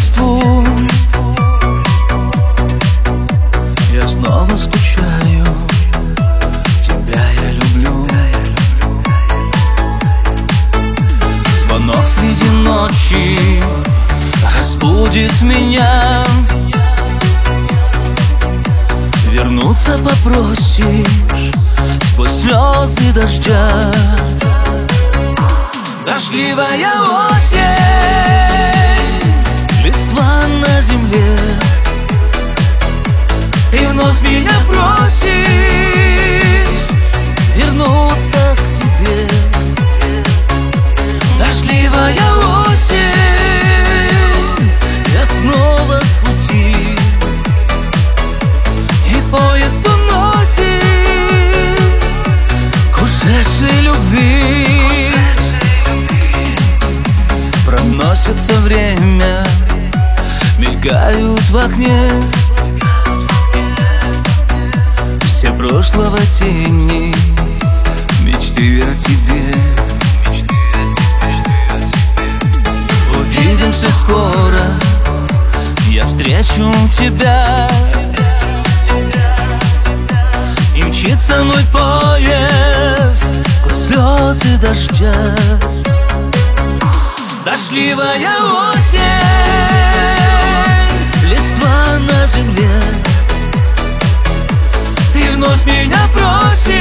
листву. Я снова скучаю, тебя я люблю. Звонок среди ночи разбудит меня. Вернуться попросишь сквозь слезы дождя. Дождливая осень, листва на земле, и вновь меня просишь вернуться к тебе. Дождливая осень, я снова в пути, и поезд уносит к ушедшей любви. Проносится время, мелькают в окне все прошлого тени, мечты о тебе. Увидимся скоро, я встречу тебя, и мчится мой поезд сквозь слезы дождя. Дождливая осень, листва на земле, ты вновь меня просишь